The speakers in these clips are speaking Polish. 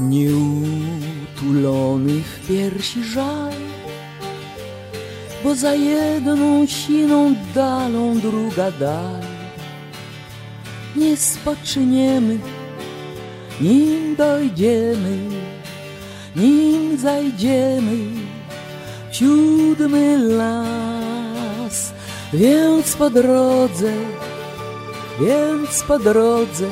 Nieutulony w piersi żal, bo za jedną siną dalą druga dal. Nie spoczniemy, nim dojdziemy, nim zajdziemy w siódmy las. Więc po drodze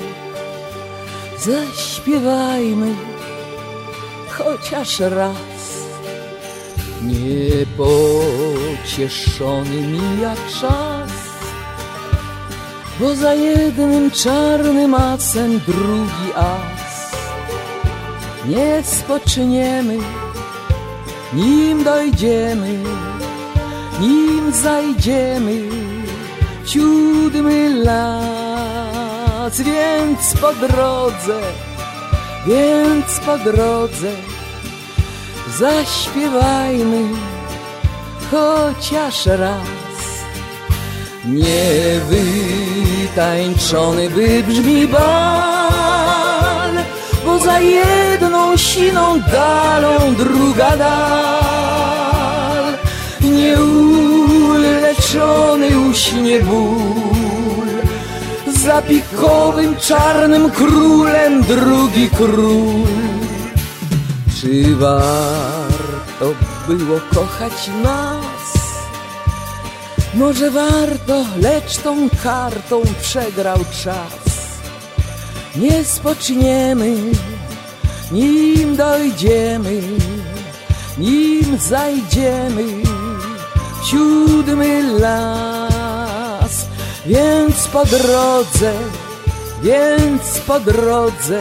zaśpiewajmy chociaż raz. Niepocieszony mija czas, bo za jednym czarnym asem drugi as. Nie spoczniemy, nim dojdziemy, nim zajdziemy w siódmy las. Więc po drodze zaśpiewajmy chociaż raz. Niewytańczony wybrzmi bal, bo za jedną siną dalą druga dal. Nieuleczony uśnie ból, za pikowym czarnym królem drugi król. Czy warto było kochać nas? Może warto, lecz tą kartą przegrał czas. Nie spoczniemy, nim dojdziemy, nim zajdziemy w siódmy las. Więc po drodze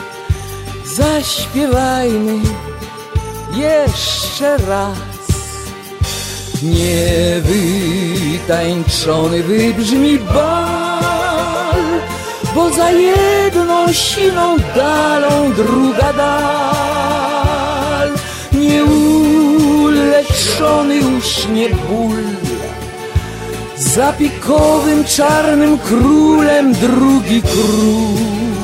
zaśpiewajmy jeszcze raz. Niewytańczony wybrzmi bal, bo za jedną siną dalą druga dal. Nieuleczony uśnie ból, za pikowym czarnym królem drugi król.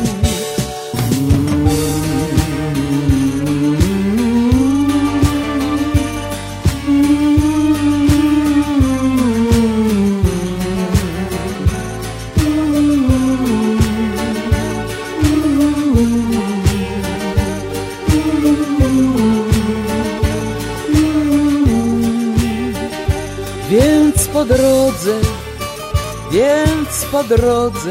Więc po drodze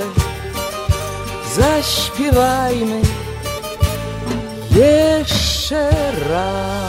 zaśpiewajmy jeszcze raz.